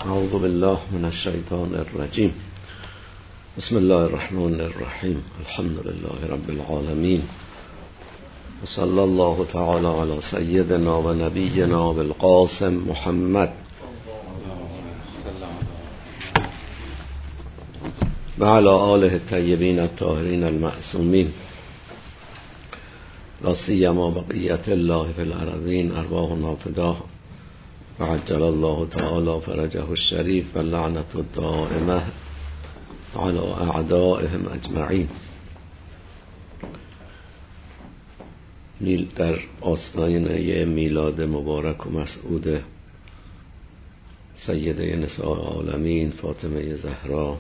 اعوذ بالله من الشیطان الرجیم. بسم الله الرحمن الرحیم. الحمد لله رب العالمین و صلی الله تعالی علی سیدنا و نبینا بالقاسم محمد و علی آله الطیبین الطاهرین المعصومین لا سیما بقیت الله فی الارضین ارواحنا فداه و عجل الله تعالی فرجه الشریف و لعنت الدائمه على اعدائهم اجمعین. در آستانه میلاد مبارک و مسعود سیده نساء العالمین فاطمه زهرا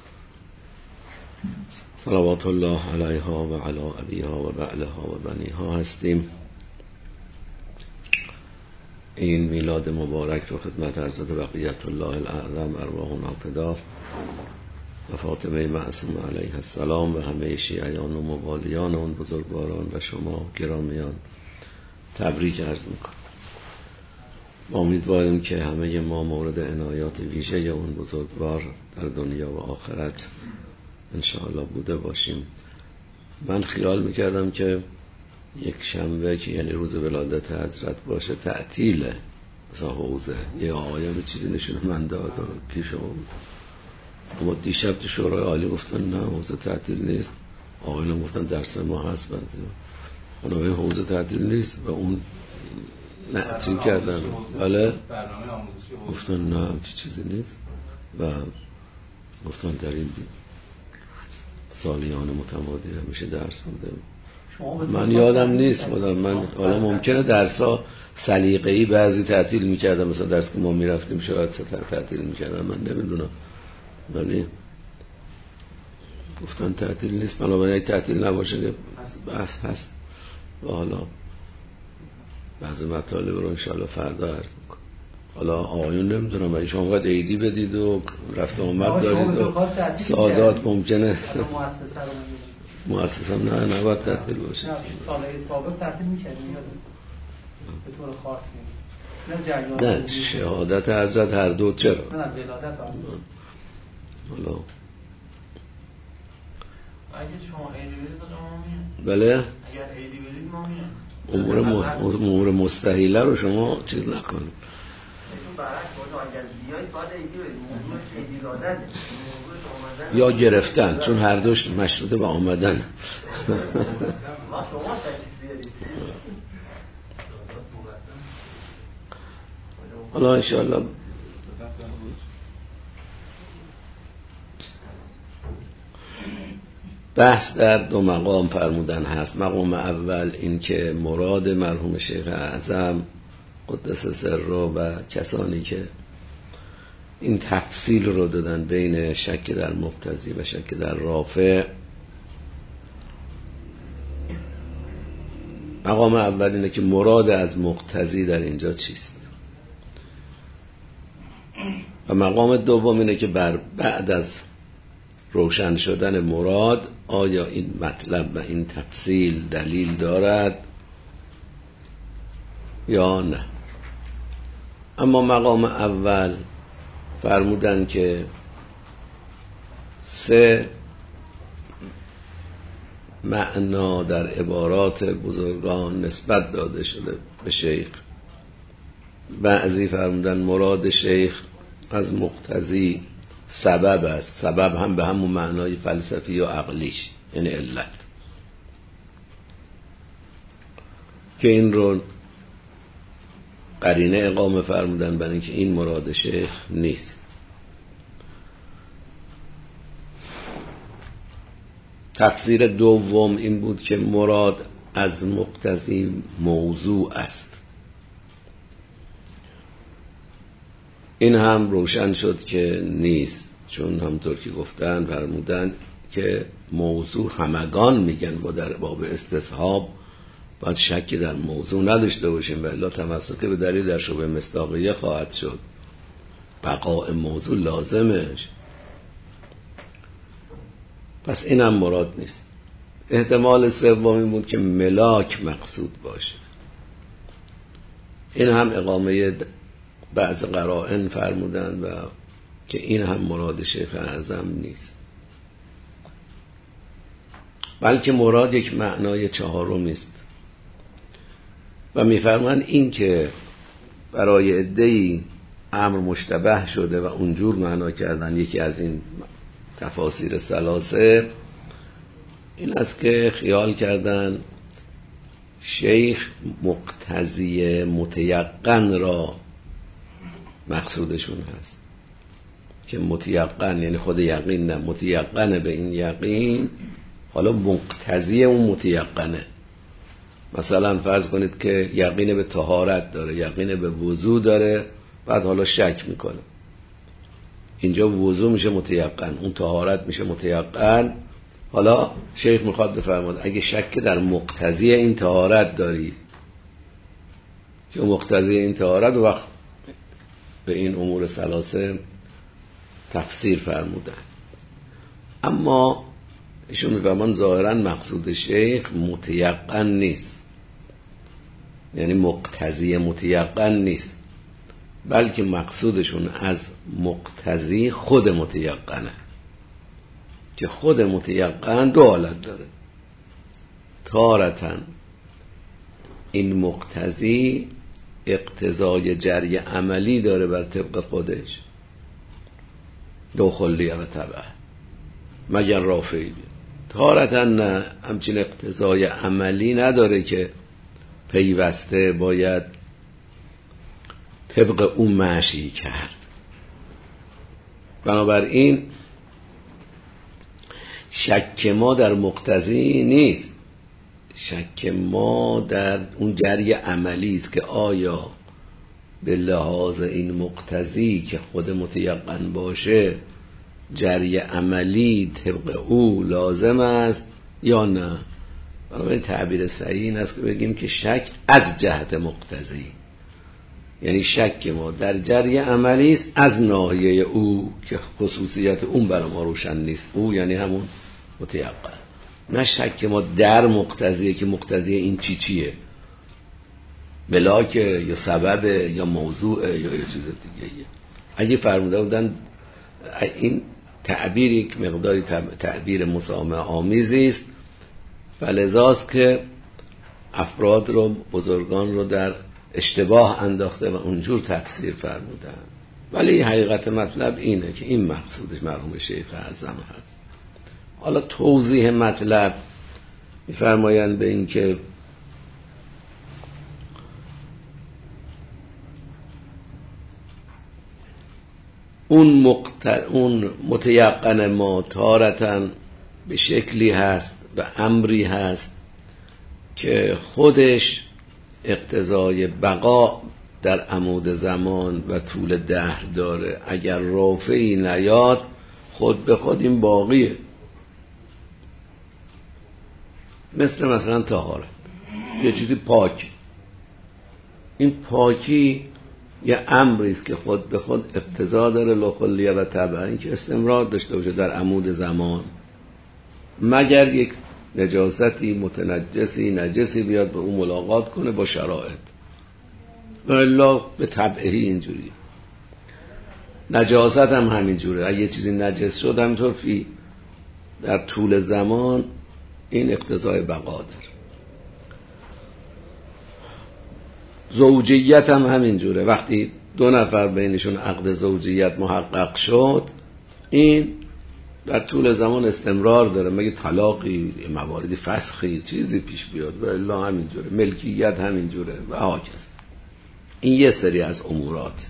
صلوات الله علیها و علی ابیها و بعلها و بنیها هستیم. این میلاد مبارک رو خدمت حضرت بقیت الله الاعظم ارواحنا فداه و فاطمه معصومه علیه السلام و همه شیعیان و موالیان اون بزرگواران و شما گرامیان تبریک عرض میکنم. امیدواریم که همه ما مورد عنایات ویژه اون بزرگوار در دنیا و آخرت انشاءالله بوده باشیم. من خیال میکردم که یک شنبه که یعنی روز ولادت حضرت باشه تعطیله، مثلا حوزه یه آقایان چیزی نشونه من داد و کی شما بود، اما دیشب تو شورای عالی گفتن نه حوزه تعطیل نیست. آقایان گفتن درس ما هست، اونا به حوزه تعطیل نیست و اون نه چی کردن ولی گفتن نه چیزی نیست و گفتن در این سالیان متمادی همیشه درس بوده. من یادم نیست من حالا ممکنه درسا سلیقه‌ای بعضی تعطیل می‌کردم، مثلا درس که ما می‌رفتیم شاید تعطیل می‌کردم، من نمیدونم، ولی گفتن تعطیل نیست. بنابراین تعطیل نباشه که بحث هست و حالا بعضی مطالب رو انشاءالله فردا عرض می‌کنم. حالا آقایون نمیدونم ولی شما باید عیدی بدید و رفت آمد دارید و سعادات ممکنه مؤسسه نه نباید تعطیل باشه. سالهای سابق تعطیل می‌کردیم به طور خاص نه شهادت حضرت هر دو چرا؟ نه ولادت حالا اگه شما عیدی بدید ما میان. بله؟ اگر عیدی بدید ما میان. امور مستحیله رو شما چیز نکنید. برعکس اگر بیاید باید عیدی بدید. موضوعش عیدی دادنه. یا گرفتن، چون هر دوش مشروطه به آمدن. حالا انشاءالله بحث در دو مقام فرمودن هست. مقام اول این که مراد مرحوم شیخ اعظم قدس سره و کسانی که این تفصیل رو دادن بین شک در مقتضی و شک در رافع. مقام اول اینه که مراد از مقتضی در اینجا چیست و مقام دوم اینه که بعد از روشن شدن مراد آیا این مطلب و این تفصیل دلیل دارد یا نه. اما مقام اول فرمودن که 3 معنا در عبارات بزرگان نسبت داده شده به شیخ. بعضی فرمودن مراد شیخ از مقتضی سبب است، سبب هم به همون معنای فلسفی و عقلیش یعنی علت، که این رو قرینه اقامه فرمودن برای اینکه این مراد شیخ نیست. تفسیر دوم این بود که مراد از مقتضی موضوع است. این هم روشن شد که نیست، چون همطور که گفتن فرمودن که موضوع همگان میگن با در باب استصحاب باید شکی در موضوع نداشته باشیم و الا تمسک به دلیل در شبه مصداقیه خواهد شد، بقاء موضوع لازمش. پس این هم مراد نیست. احتمال سومی بود که ملاک مقصود باشه. این هم اقامه بعض قرائن فرمودن و که این هم مراد شیخ اعظم نیست، بلکه مراد یک معنای چهارمی است و میفرمایند این که برای عده‌ای امر مشتبه شده و اونجور معنا کردن، یکی از این تفاسیر ثلاثه این است که خیال کردن شیخ مقتضی متیقن را مقصودشون هست، که متیقن یعنی خود یقین نه، متیقن به این یقین، حالا مقتضی اون متیقنه. مثلا فرض کنید که یقین به طهارت داره، یقین به وضو داره، بعد حالا شک میکنه، اینجا وضو میشه متیقن، اون طهارت میشه متیقن. حالا شیخ میخواد بفرماد اگه شک در مقتضی این طهارت داری، که مقتضی این طهارت وقت به این امور ثلاثه تفسیر فرمودن. اما ایشون میفرمان ظاهرا مقصود شیخ متیقن نیست، یعنی مقتضی متیقن نیست، بلکه مقصودشون از مقتضی خود متیقنه، که خود متیقن دو حالت داره. تارتن این مقتضی اقتضای جری عملی داره بر طبق خودش، دو خلیه و تبع مگر رافعی. تارتن نه، همچین اقتضای عملی نداره که پیوسته باید طبق اون مشی کرد. بنابراین شک ما در مقتضی نیست، شک ما در اون جری عملی است که آیا به لحاظ این مقتضی که خود متیقن باشه جری عملی طبق او لازم است یا نه. بنابراین تعبیر صحیح این است که بگیم که شک از جهت مقتضی، یعنی شک ما در جری عملی است از ناحیه او که خصوصیت اون برای ما روشن نیست، او یعنی همون متیقن، نه شک ما در مقتضیه که مقتضی این چیه، ملاک یا سبب یا موضوع یا چیز دیگه. اگه فرموده بودن این تعبیر یک مقداری تعبیر مسامحه آمیزی است، فلذاست که افراد رو، بزرگان رو در اشتباه انداخته و اونجور تفسیر فرمودن. ولی حقیقت مطلب اینه که این مقصودش مرحوم شیخ اعظم هست. حالا توضیح مطلب می‌فرمایند به این که اون متیقن ما تارتن به شکلی هست، به امری هست که خودش اقتضای بقا در عمود زمان و طول دهر داره. اگر رافعی نیاد خود به خود این باقیه، مثلا طهارت یه چیزی پاک، این پاکی یه امری است که خود به خود اقتضا داره لخلیه و تبع، این که استمرار داشته باشه در عمود زمان، مگر یک نجاستی متنجسی نجسی بیاد به اون ملاقات کنه با شرایط، و الا به طبعی اینجوری. نجاست هم همینجوره، اگه یه چیزی نجس شد همینطور در طول زمان این اقتضای بقا داره. زوجیت هم همینجوره، وقتی دو نفر بینشون عقد زوجیت محقق شد این در طول زمان استمرار داره، مگه طلاقی، مواردی فسخی چیزی پیش بیاد، و الا همینجوره. ملکیت همینجوره و هاکذا. این یه سری از امورات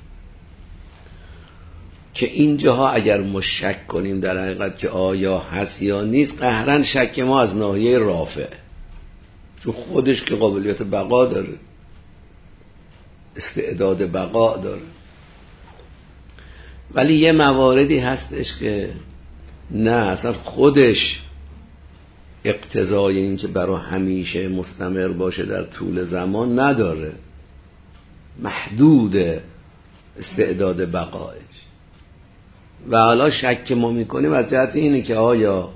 که اینجاها اگر ما شک کنیم در حقیقت که آیا هست یا نیست، قهرن شک ما از ناحیه رافع، چون خودش که قابلیت بقا داره، استعداد بقا داره. ولی یه مواردی هستش که نه، اصلا خودش اقتضای این که برای همیشه مستمر باشه در طول زمان نداره، محدود استعداد بقایش. و حالا شک ما میکنیم از جهت اینه که آیا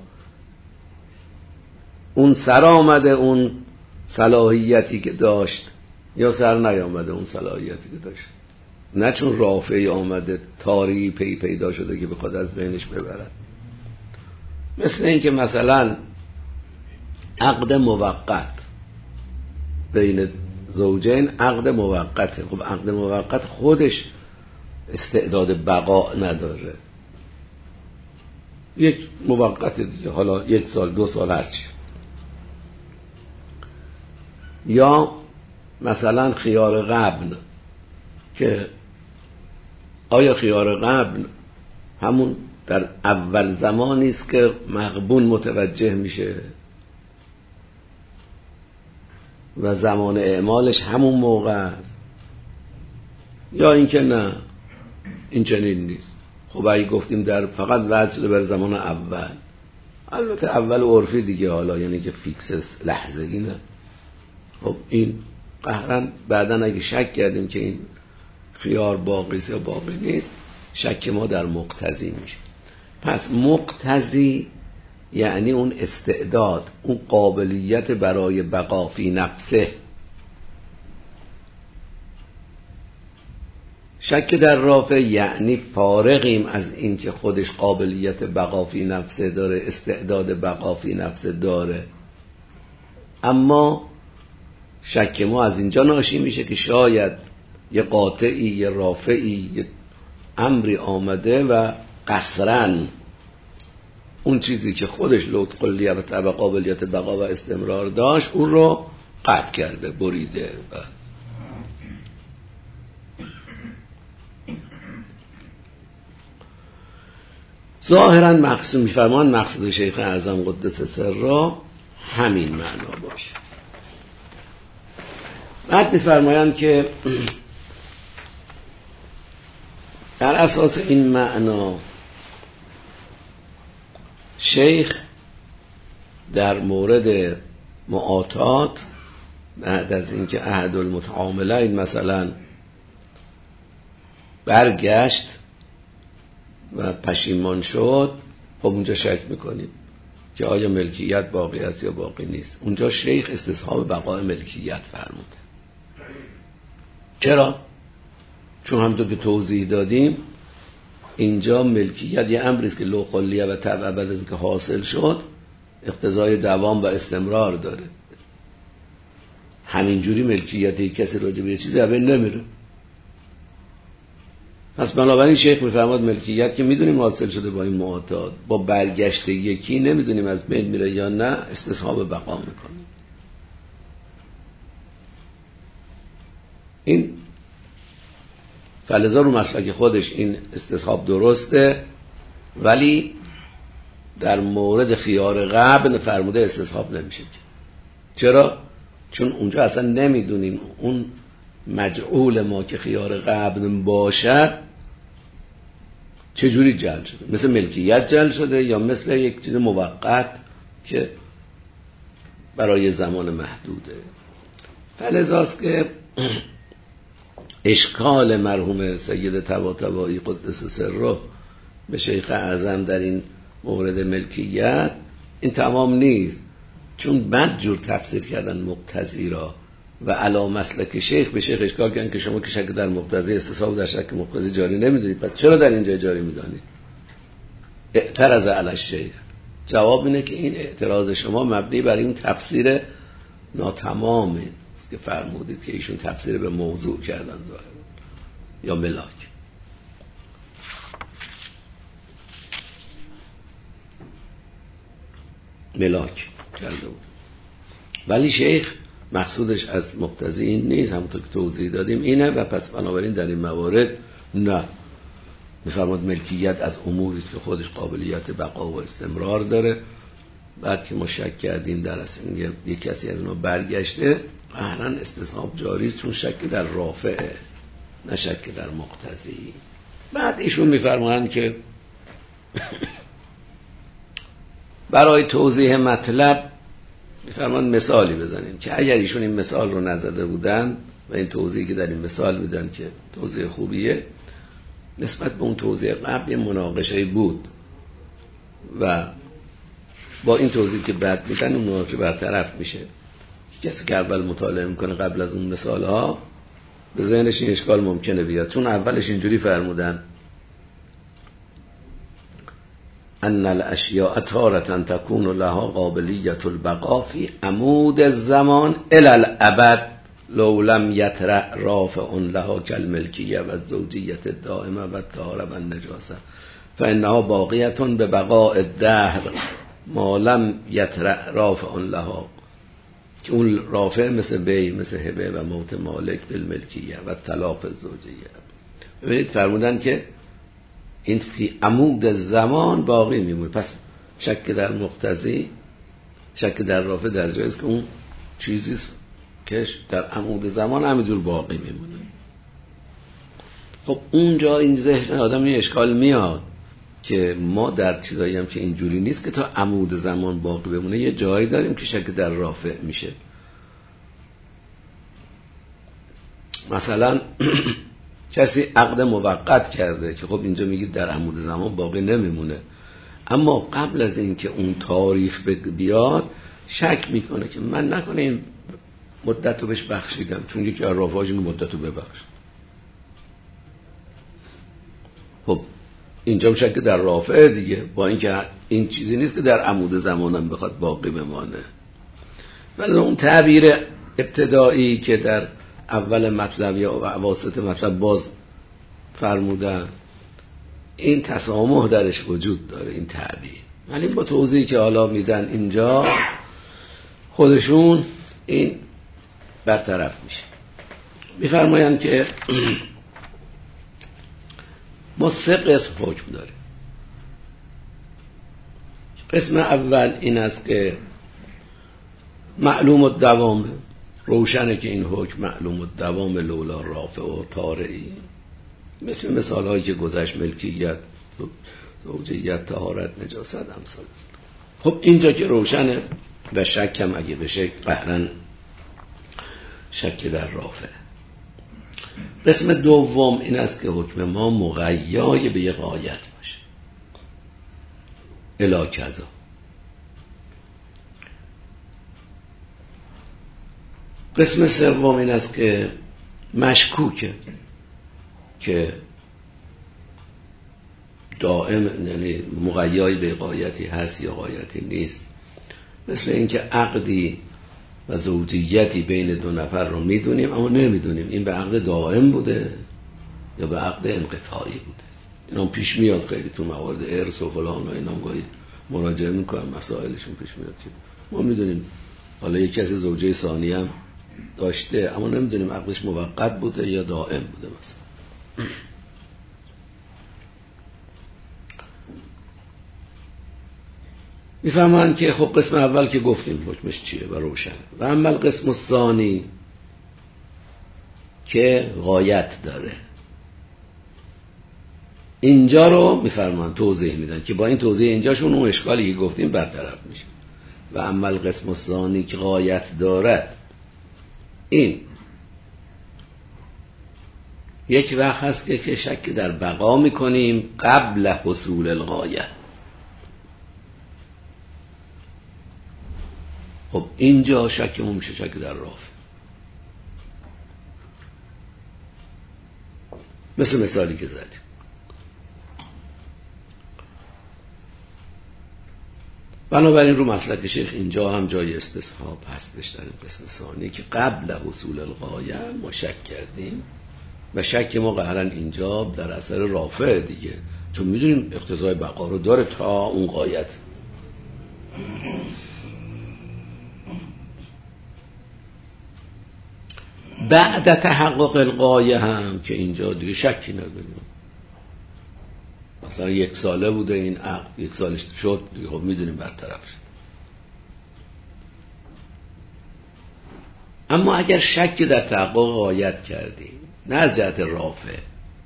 اون سر آمده اون صلاحیتی که داشت یا سر نیامده اون صلاحیتی که داشت. نه چون رافعی آمده تاری پیدا شده که بخواد از بینش ببرد. مثل این که مثلا عقد موقت بین زوجین عقد موقته. خب عقد موقت خودش استعداد بقا نداره، یک موقت دیگه، حالا 1 سال 2 سال هرچی. یا مثلا خیار غبن، که آیا خیار غبن همون در اول زمانی است که مغبون متوجه میشه و زمان اعمالش همون موقع است، یا اینکه نه این چنین نیست؟ خب اگه گفتیم در فقط وضع شده بر زمان اول، البته اول عرفی دیگه، حالا یعنی که فیکس لحظه‌ای نه. خب این قهرن بعدن اگه شک کردیم که این خیار باقی است یا باقی نیست، شک ما در مقتضی میشه. پس مقتضی یعنی اون استعداد، اون قابلیت برای بقا فی نفسه. شک در رافع یعنی فارغیم از این که خودش قابلیت بقا فی نفسه داره، استعداد بقا فی نفسه داره، اما شک ما از اینجا ناشی میشه که شاید یه قاطعی، یه رافعی، یه امری آمده و قصراً اون چیزی که خودش لوت قلیه و طبع قابلیت بقا و استمرار داشت اون رو قطع کرده، بریده. ظاهراً مقصود میفرمان مقصود شیخ اعظم قدس سره همین معنا باشه. بعد میفرمایند که در اساس این معنا شیخ در مورد معاطات بعد از اینکه احد المتعاملین مثلا برگشت و پشیمان شد، خب اونجا شک میکنیم که آیا ملکیت باقی است یا باقی نیست. اونجا شیخ استصحاب بقای ملکیت فرموده. چرا؟ چون همونطور که توضیح دادیم اینجا ملکیت یه امری است که لو خلیه و طبع بعد از اینکه حاصل شد اقتضای دوام و استمرار داره. همینجوری ملکیتی کسی راجع به یه چیزی از بین نمیره. پس بنابراین شیخ میفرماد ملکیت که میدونیم حاصل شده با این معاطات، با برگشت یکی نمیدونیم از بین میره یا نه، استصحاب بقا میکنه. این فلذا رو مسلک خودش این استصحاب درسته، ولی در مورد خیار غبن فرموده استصحاب نمیشه. چرا؟ چون اونجا اصلا نمیدونیم اون مجعول ما که خیار غبن باشد چجوری جعل شده، مثل ملکیت جعل شده یا مثل یک چیز موقت که برای زمان محدوده. فلذاست که اشکال مرحوم سید طباطبایی قدس سره به شیخ اعظم در این مورد ملکیت این تمام نیست، چون بد جور تفسیر کردن مقتضی را و علا مسلک شیخ به شیخ اشکال کردن که شما که شک در مقتضی استصحاب در شک مقتضی جاری نمیدونید، پس چرا در اینجا جاری میدانید؟ اعتراض علی الشیخ. جواب اینه که این اعتراض شما مبنی بر این تفسیر ناتمامه که فرمودید که ایشون تفسیر به موضوع کردن ظاهر یا ملاک کرده بود. ولی شیخ مقصودش از مقتضی این نیست، همونطور که توضیح دادیم اینه، و پس بنابراین در این موارد نه، میفرماد ملکیت از اموری که خودش قابلیت بقا و استمرار داره. بعد که ما شک کردیم در اصل یک کسی از اونا برگشته، قهرن استصحاب جاری است، چون شک در رافعه نه شک در مقتضی. بعد ایشون میفرمایند که برای توضیح مطلب میفرمایند مثالی بزنیم که اگر ایشون این مثال رو نزده بودن و این توضیحی که در این مثال میدن که توضیح خوبیه، نسبت به اون توضیح قبل یه مناقشه بود و با این توضیح که بعد میدن اون که برطرف میشه. کسی که اول مطالعه میکنه قبل از اون مثال ها به ذهنش این اشکال ممکنه بیاد، چون اولش اینجوری فرمودن ان الاشیاء تارة تكون لها قابلیت البقاء فی عمود الزمان الی الابد لو لم یطرأ رافع لها کالملکیه و الزوجیت الدائمه و الطهارة و النجاسه فانها باقیه ببقاء الدهر ما لم یطرأ رافع لها، که اون رافع مثل بی، مثل هبه و موت مالک بالملکیه و طلاق الزوجیه. ببینید فرمودن که این فی عمود زمان باقی میمونه، پس شک در مقتضی، شک در رافع در جایز که اون چیزی که در عمود زمان همینجور باقی میمونه. خب اونجا این ذهن آدم یه اشکال میاد که ما در چیزایی هم که اینجوری نیست که تا عمود زمان باقی بمونه، یه جایی داریم که شک در رافع میشه. مثلا کسی عقد موقت کرده که خب اینجا میگید در عمود زمان باقی نمیمونه، اما قبل از اینکه اون تاریخ بیاد شک میکنه که من نکنه این مدت رو بهش بخشیدم، چون یکی از رافعاش این مدت رو ببخش. خب اینجا شک در رافع دیگه، با اینکه این چیزی نیست که در عمود زمانم بخواد باقی بمانه. ولی اون تعبیر ابتدایی که در اول مطلب یا اواسط مطلب باز فرمودن، این تسامح درش وجود داره این تعبیر، ولی با توضیحی که حالا میدن اینجا خودشون این برطرف میشه. میفرمایند که ما 3 قسم حکم داریم. قسم اول این است که معلوم الدوام، روشنه که این حکم معلوم الدوام لولا رافع و طارئی، مثل مثال هایی که گذشت، ملکیت، زوجیت، طهارت، نجاست، امثال. خب اینجا که روشنه و شکم اگه بشه قهرن شک در رافع. قسم دوم این است که حکم ما مقیای به یه غایت باشه، الی کذا. قسم سوم این است که مشکوکه، که دائم، یعنی مقیای به غایتی هست یا غایتی نیست. مثل اینکه عقدی و زوجیتی بین 2 نفر رو میدونیم اما نمیدونیم این به عقد دائم بوده یا به عقد انقطاعی بوده. اینا پیش میاد خیلی تو موارد ارث و فلان و اینا گاهی مراجعه میکنن، مسائلشون پیش میاد که ما میدونیم حالا یک کسی زوجه ثانی هم داشته اما نمیدونیم عقدش موقت بوده یا دائم بوده مثلا. میفهمن که خب قسم اول که گفتیم حکمش چیه و روشن، و اما قسم ثانی که غایت داره، اینجا رو میفرمان توضیح میدن که با این توضیح اینجاشون اون اشکالی که گفتیم برطرف میشه. و اما قسم ثانی که غایت دارد، این یک وقت هست که شک در بقا میکنیم قبل حصول الغایه. خب اینجا شکمون میشه شک در رافع. مثالی که زدیم، بنابراین رو مسلک شیخ اینجا هم جای استصحاب هستش در این قسم ثانی که قبل حصول الغایه ما شک کردیم و شک ما قهرن اینجا در اثر رافع دیگه، چون میدونیم اقتضای بقا رو داره تا اون غایت. بعد تحقق الغایه هم که اینجا دیگه شکی نداریم، مثلا 1 ساله بوده این عقد، 1 سالش شد دیگه، خب میدونیم برطرف شد. اما اگر شک در تحقق غایت کردیم، نه از جهت رافع،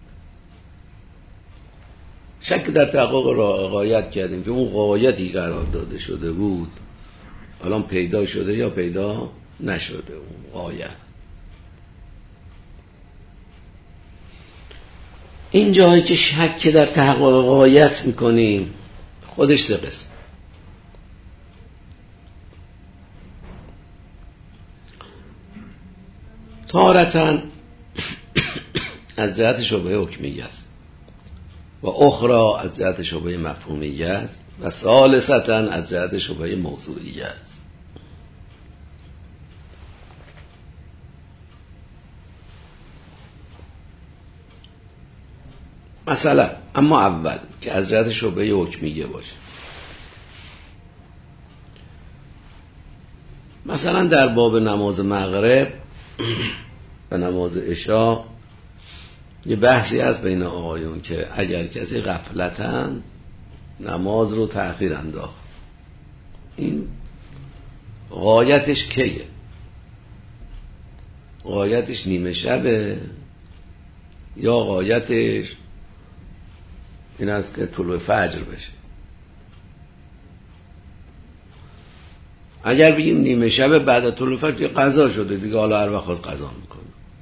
شک در تحقق غایت کردیم که اون غایتی قرار داده شده بود الان پیدا شده یا پیدا نشده اون غایت، این جایی که شک در تحقق غایت میکنیم خودش 3 قسم. تارتاً از جهت شبهه حکمیه است و اخرى از جهت شبهه مفهومیه است و ثالثاً از جهت شبهه موضوعیه است. مثلا اما اول که از جهت شبهه حکمیه باشه، مثلا در باب نماز مغرب و نماز عشا یه بحثی هست بین آقایون که اگر کسی غفلتاً نماز رو تأخیر انداخت، این غایتش کیه؟ غایتش نیمه شبه یا غایتش این است که طلوع فجر بشه؟ اگر بگیم نیمه شب بعد از طلوع فجر قضا شده دیگه، حالا هر وقت خواست قضا میکنه.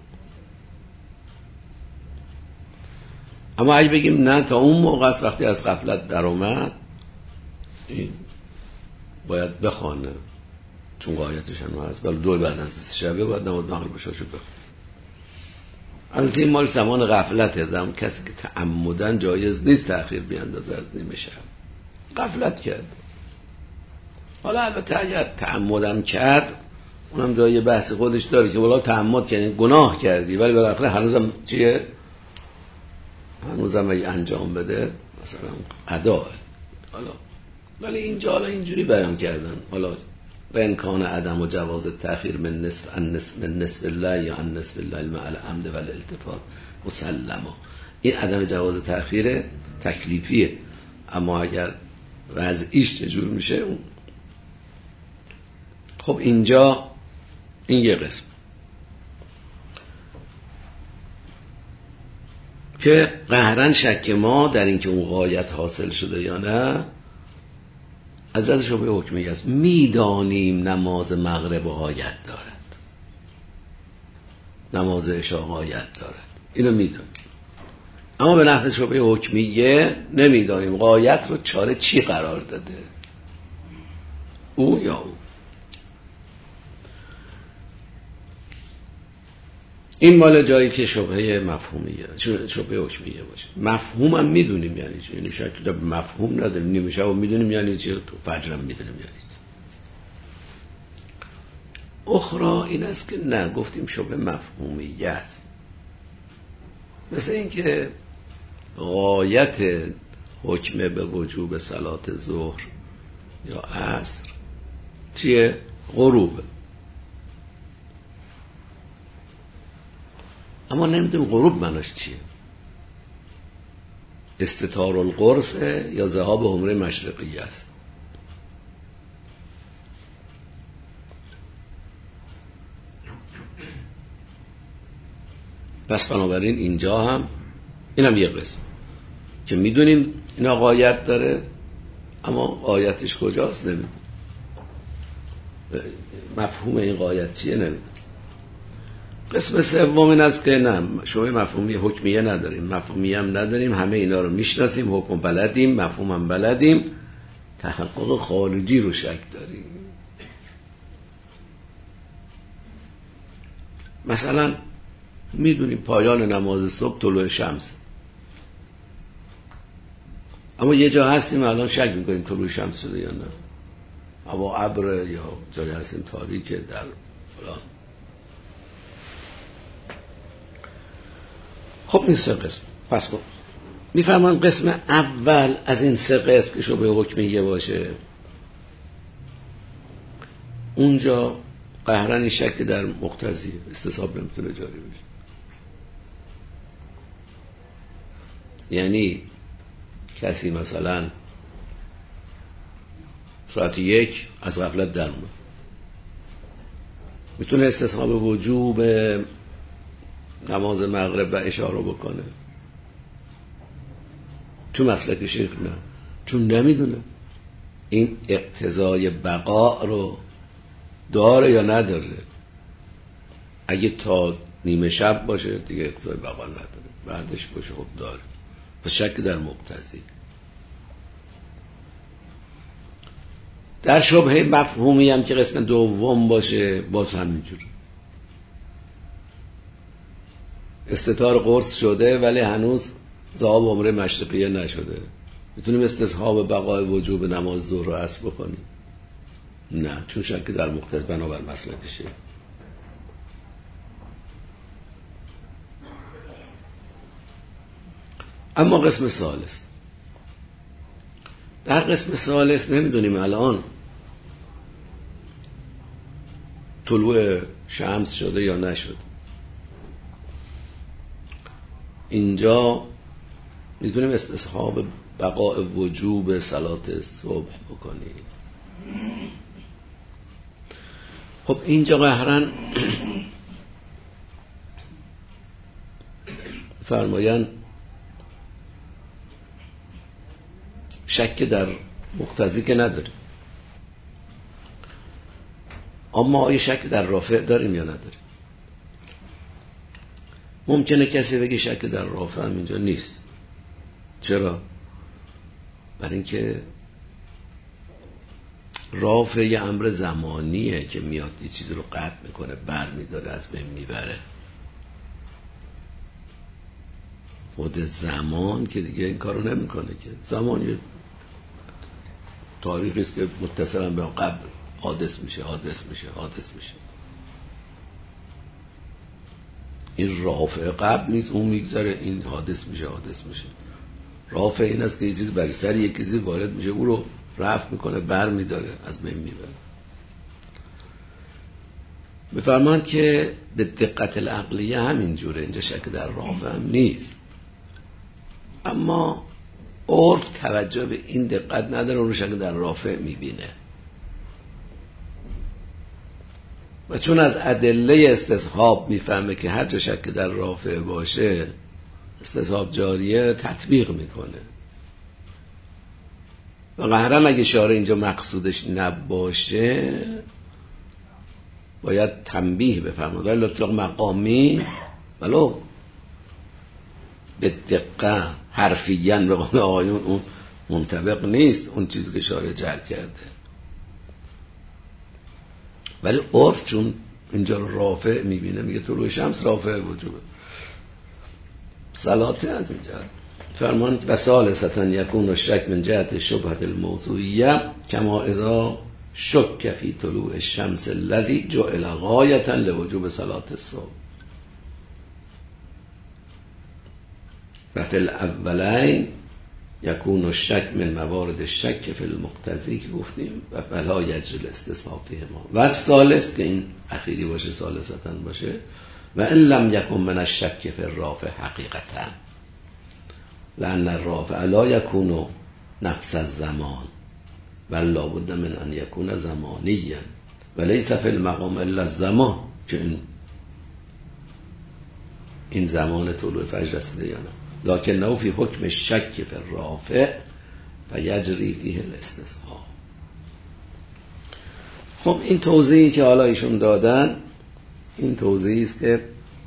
اما اگه بگیم نه تا اون موقع است، وقتی از غفلت در اومد این باید بخوانه چون قایتش هم هست، ولی دو بعد از شبه باید نماز مغرب بشه بخوانه. البته این مال زمان غفلته، زمان کسی که تعمدن جایز نیست تأخیر بیاندازه از نیمه شب، غفلت کرد. حالا البته اگر تعمدم کرد اونم جای بحث خودش داره که والا تعمد کردی گناه کردی، ولی بالاخره هنوزم چیه؟ هنوزم اگه انجام بده مثلا اداه. حالا ولی اینجا حالا اینجوری بیان کردن، حالا و امکان عدم و جواز تأخیر من نصف الله یا عن نصف الله مع العمد و الالتفات مسلمه. این عدم جواز تأخیر تکلیفیه، اما اگر وضعیش چجور میشه اون. خب اینجا این یه قسم که قهرن شک ما در اینکه اون غایت حاصل شده یا نه از جهت شبهه حکمی است. میدانیم نماز مغرب غایت دارد، نماز عشا غایت دارد، اینو میدانیم، اما به نحو شبهه حکمیه نمیدانیم غایت رو چاره چی قرار داده، او یا او. این مال جایی که شبهه مفهومیه، شبهه حکمیه باشه. مفهومم میدونیم یعنی چی، یعنی شکل به مفهوم نداریم، نیمه شب میدونیم یعنی چی، تو فجرم میدونیم یعنی چی. اخرى این است که نه، گفتیم شبهه مفهومیه است، مثل این که غایت حکم به وجوب صلات ظهر یا عصر چیه؟ غروبه، اما نمیدونیم غروب معناش چیه، استتار القرص یا ذهاب عمره مشرقی است. پس بنابراین اینجا هم اینم یه قسم که میدونیم اینا غایت داره، اما غایتش کجاست نمیدونیم، مفهوم این غایت چیه نمیدونیم. قسم سوم این است که نه، شما مفهومی حکمیه نداریم، مفهومیه هم نداریم، همه اینا رو میشناسیم، حکم بلدیم، مفهوم هم بلدیم، تحقق خارجی رو شک داریم. مثلا میدونیم پایان نماز صبح طلوع شمس، اما یه جا هستیم الان شک میکنیم طلوع شمس شده یا نه، هوا ابر یا جایی هستیم تاریکه در فلان. خب این سه قسم. پس خب میفهمن قسم اول از این سه قسم که شبهه حکمیه باشه، اونجا قهرن شک در مقتضی استصحاب نمیتونه جاری بشه. یعنی کسی مثلا ساعت 1 از غفلت در اومد، میتونه استصحاب وجوب نماز مغرب و عشا رو بکنه؟ تو مسلک شیخ نه، چون نمیدونه این اقتضای بقا رو داره یا نداره. اگه تا نیمه شب باشه دیگه اقتضای بقا نداره، بعدش باشه خب داره. پس شک در مقتضی. در شبهه مفهومی هم که قسم دوم باشه باز همینجور، استتار قرص شده ولی هنوز ذهاب عمره مشرقیه نشده، میتونیم استصحاب بقای وجوب نماز ظهر و عصر بکنیم؟ نه، چون شک در مقتضی بنابر مسلکشه. اما قسم ثالث، در قسم ثالث نمیدونیم الان طلوع شمس شده یا نشد. اینجا میتونیم استصحاب بقاء وجوب صلات صبح بکنیم. خب اینجا قهرن فرمایند شک در مقتضی که نداریم، اما آیا شک در رافع داریم یا نداریم؟ ممکنه کسی بگه شک در رافع هم اینجا نیست. چرا؟ برای اینکه رافع یه امر زمانیه که میاد یه چیزی رو قطع میکنه، بر میداره، از بین میبره. خود زمان که دیگه این کارو نمیکنه که. زمان یه تاریخی است که متصلا به قبل حادث میشه. این رافع قبل نیست، اون میگذره، این حادث میشه. رافع این است که یه چیز بر سر یک چیزی وارد میشه، او رو رفع میکنه، بر میداره، از بین میبره. بفرمان که به دقت العقلیه همین جوره، اینجا شک در رافع هم نیست، اما عرف توجه به این دقت نداره، اون رو شک در رافع میبینه. و چون از ادله استصحاب میفهمه که هر جا شک در رافع باشه استصحاب جاریه، تطبیق میکنه. و قهرن اگه شارع اینجا مقصودش نباشه باید تنبیه بفرمه، ولی اطلاق مقامی ولو به دقت حرفیاً به قول آقایون اون منطبق نیست اون چیزی که شارع جعل کرده. ولی عرف چون اینجا رافع میبینه، میگه طلوع شمس رافع وجوبه، صلاته از اینجا. فرمان و ثالثاً یکون الشک من جهت شبهة الموضوعیه کما اذا شک فی طلوع الشمس الذی جعل غایة لوجوب صلاة الصبح. و فی الاولین یکون الشک من موارد الشک فی المقتضی که گفتیم و فلا یجری الاستصحاب فیهما. و الثالث که این اخیری باشه، ثالثاً باشه، و ان لم یکن من الشک فی الرافع حقیقتا لأن الرافع لا یکون نفس الزمان بل لابد من ان یکون زمانیا و لیس فی المقام الا الزمان، که این زمان طلوع فجر رسیده یا نه، لکنه فی حکم الشک فی الرافع و یجری فیه الاستصحاب. خب این توضیحی که حالا ایشون دادن، این توضیحی است که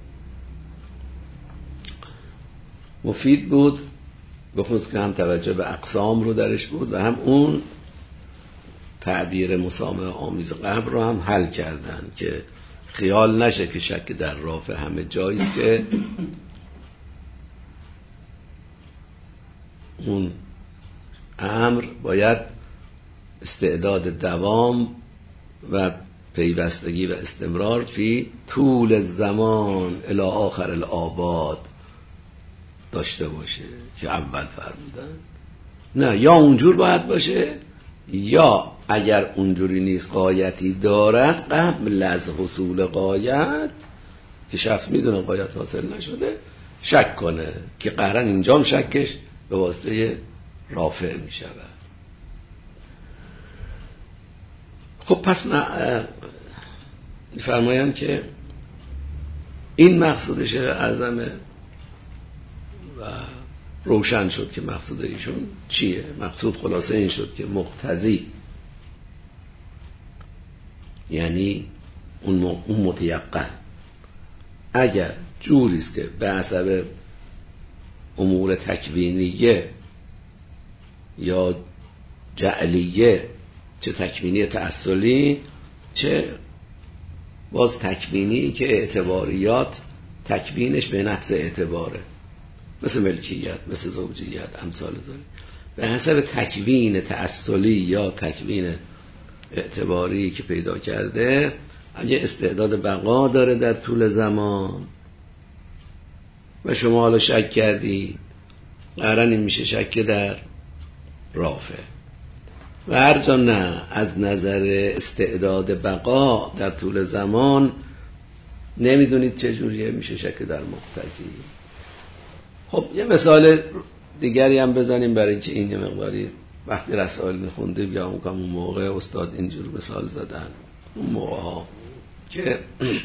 مفید بود، به خصوص که هم توجه به اقسام رو درش بود و هم اون تعبیر مسامحه آمیز قبر رو هم حل کردن که خیال نشه که شک در رافع همه جاییست، که اون امر باید استعداد دوام و پیوستگی و استمرار فی طول الزمان الی آخر الآباد داشته باشه که اول فرمودن. نه، یا اونجور باید باشه، یا اگر اونجوری نیست غایتی دارد قبل از حصول غایت که شخص میدونه غایت حاصل نشده شک کنه، که قهرن اینجام شکش به واسطه رافع می شود. خب پس فرمایند که این مقصودش اعظمه و روشن شد که مقصود ایشون چیه. مقصود خلاصه این شد که مقتضی یعنی اون متیقن اگر جوریست که به حسب امور تکوینیه یا جعلیه، چه تکوینی تأصلی چه باز تکوینی که اعتباریات تکوینش به نفس اعتباره، مثل ملکیت، مثل زوجیت، امثال ذلك. به حسب تکوین تأصلی یا تکوین اعتباری که پیدا کرده، اگه استعداد بقا داره در طول زمان و شما حالا شک کردید، قرن این میشه شک در رافع. و هر جا نه، از نظر استعداد بقا در طول زمان نمیدونید چجوریه، میشه شک در مقتضی. خب یه مثال دیگری هم بزنیم برای اینکه این یه مقداری وقتی رسائل میخوندیم یا اون موقع استاد اینجور مثال زدن، اون موقع ها که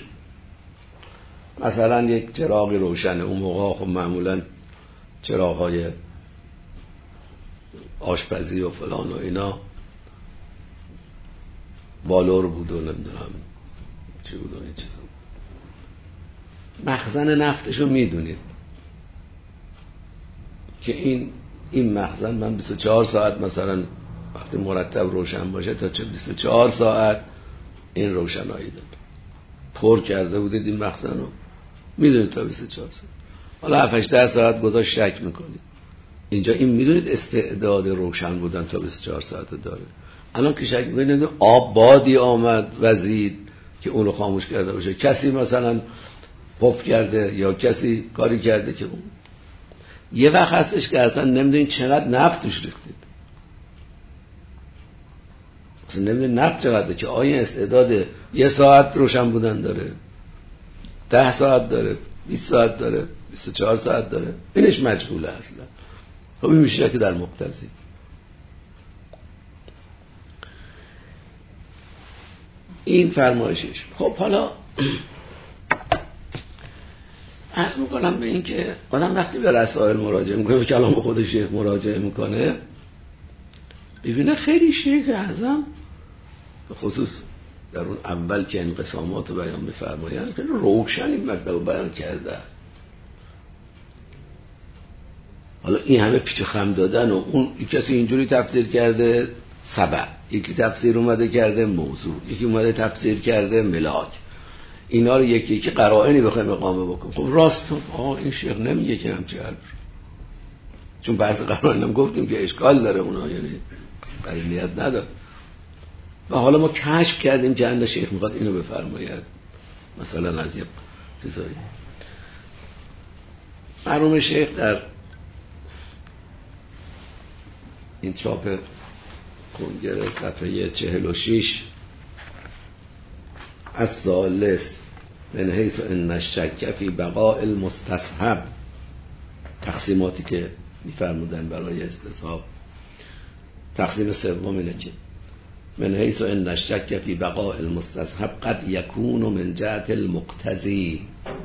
مثلا یک چراغی روشنه، اون موقع خب معمولا چراغ‌های آشپزی و فلان و اینا بالور بود و نمیدونم چی بود و این چیزا. مخزن نفتشو میدونید که این مخزن من 24 ساعت مثلا وقتی مرتب روشن باشه تا چه 24 ساعت این روشنایی داره. پر کرده بودید این مخزن رو، میدونید تا 24 ساعت. حالا 7-8 ساعت گذاشت شک میکنید. اینجا این میدونید استعداد روشن بودن تا 24 ساعت داره. الان که شک میکنید آب بادی آمد وزید که اون رو خاموش کرده باشه، کسی مثلا پف کرده یا کسی کاری کرده که اون. یه وقت هستش که اصلا نمیدونید چقدر نفت توش ریختید، اصلا نمیدونید نفت چقدره، که آیا استعداد 1 ساعت روشن بودن داره، 10 ساعت داره، 20 ساعت داره، 24 ساعت داره. اینش مجهوله اصلا. خب این میشه که در مقتضی. این فرمایشش. خب حالا عرض میکنم به این که آدم وقتی به رسائل مراجعه میکنه، به کلام خود شیخ مراجعه میکنه، ببینه خیلی شیخ اعظم خصوص در اون اول که انقسامات رو بیان میفرماین خیلی روشن این مطلب بیان کرده. حالا این همه پیچ و خم دادن و اون کسی اینجوری تفسیر کرده سبب، یکی تفسیر اومده کرده موضوع، یکی اومده تفسیر کرده ملاک، اینا رو یکی یکی قرائنی بخوایم اقامه بکنیم. خب راست این شیخ نمیگه که همچه حرف، چون بعضی قرائنم گفتیم که اشکال داره اونا، یعنی قرینیت نداره. و حالا ما کشف کردیم که اند شیخ میخواد اینو بفرماید، مثلا از یک چیزایی. مرحوم شیخ در این چاپ کنگره صفحه 46 از ثالث من حیث ان الشک فی بقاء المستصحب، تقسیماتی که میفرمودن برای استصحاب، تقسیم سوم اینه که من حیث ان الشک فی بقاء المستصحب قد یکون من جهت المقتضی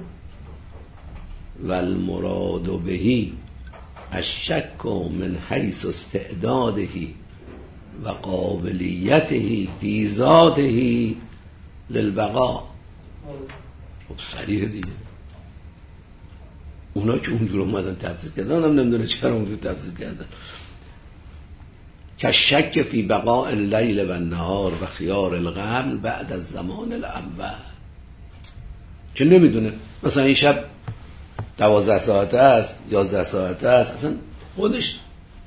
والمراد به الشک من حیث استعداده و قابلیته فی ذاته للبقاء. خب صریح دیگه. اونا که اونجور اومدن تفسیر کردن، هم نمیدونه چرا اونجور تفسیر کردن. که شک فی بقاء اللیل و النهار و خیار القمر بعد از زمان الاول، که نمیدونه مثلا این شب 12 ساعته است 11 ساعته است، اصلا خودش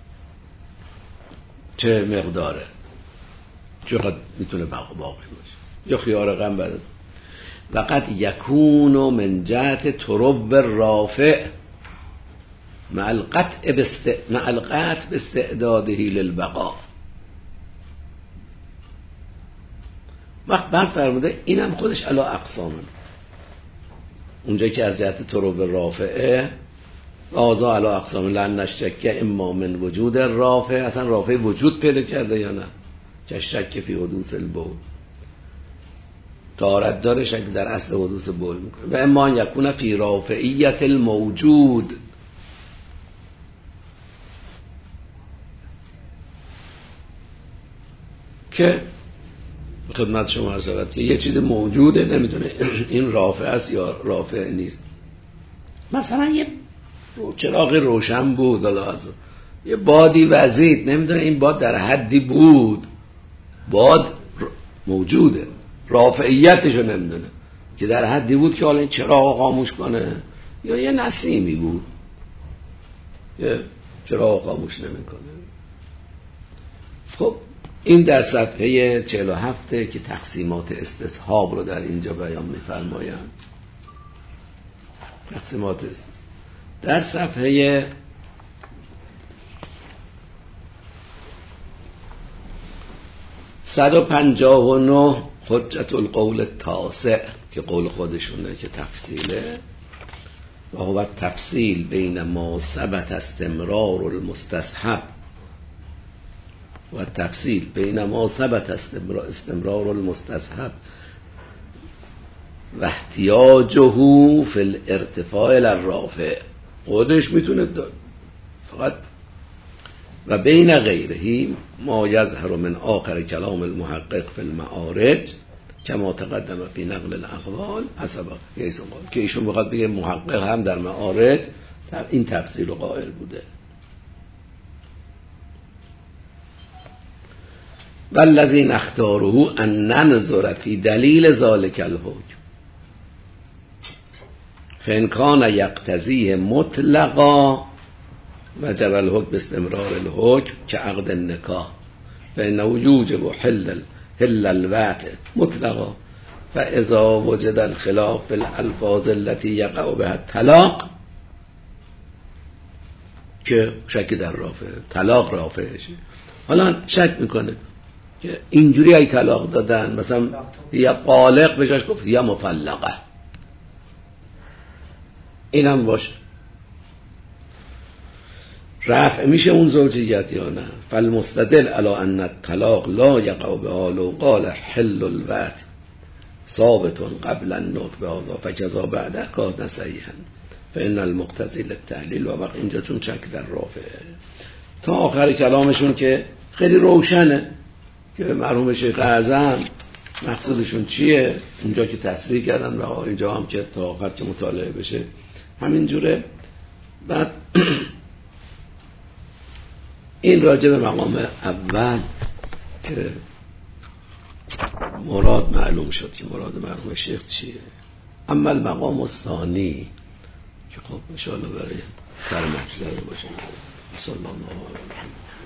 چه مقداره، چقدر میتونه باقی باشه، یا خیار غم بعد. وقد یکون من جهت ترب رافع مع القطع باستعداده للبقاء. وقت بعد فرموده اینم خودش علا اقسامه، اونجا که از جهت ترب رافعه آزا علا اقسام لن نشک اما من وجود رافع، اصلا رافع وجود پیدا کرده یا نه، که شک فی حدوث البول، طهارت داره، شک در اصل حدوث بول میکنه. و اما یکون فی رافعیت الموجود، که خدمت شما عرض شود که یه چیز موجوده، نمیدونه این رافع است یا رافع نیست. مثلا یه چراغ روشن بود، یه بادی وزید، نمیدونه این باد در حدی بود، باد موجوده، رافعیتشو نمیدونه که در حدی بود که حالا این چراغ خاموش کنه. یا یه نسیمی بود یه چراغ خاموش نمیکنه. خب این در صفحه 47 که تقسیمات استصحاب رو در اینجا بیان می‌فرمایند. تقسیمات استصحاب در صفحه 159 حجت القول التاسع که قول خودشونه که تفصیله و هو تفصیل بین ما ثبت استمرار المستصحب و تفصیل بین ما ثبت استمرار المستصحب و احتیاجه فی الارتفاع الرافع. خودش میتونه فقط و بین غیره ما یظهر من آخر کلام المحقق فی المعارج کما تقدم فی نقل الاقوال حسب که ایشون بخواد بگه محقق هم در معارج این تفسیر رو قائل بوده. والذین اختاره ان ننظر فی دلیل ذلک الحکم فان کان یقتضیه مطلقا وجب الحکم باستمرار الحکم كعقد النکاح فانه یوجب حل الوطء مطلقا فاذا وجد الخلاف في الالفاظ التي يقع بها الطلاق که شک در رافع طلاق رافع شه. حالا شک میکنه که اینجوری ای طلاق دادن مثلا یا طالق بهش گفت یا مطلقه اینم باشه رفع میشه اون زوجیت یا نه. فالمستدل علی ان الطلاق لا یقع بحال قال حل الوطء ثابت قبل النطق بهذا فكذا بعد کاد صحیحا فان المقتضی للتعلیل و وقت اینجا چون شک در رافعه تا آخر کلامشون که خیلی روشنه که مرحوم شیخ اعظم مقصودشون چیه اینجا که تصریح کردن و اینجا هم که تا آخر که مطالعه بشه همین جوره. بعد این راجع به مقام اول که مراد معلوم شد که مراد مرحوم شیخ چیه. اما المقام الثانی که خب انشاءالله برای سر مطلب باشه. صلی الله علیه و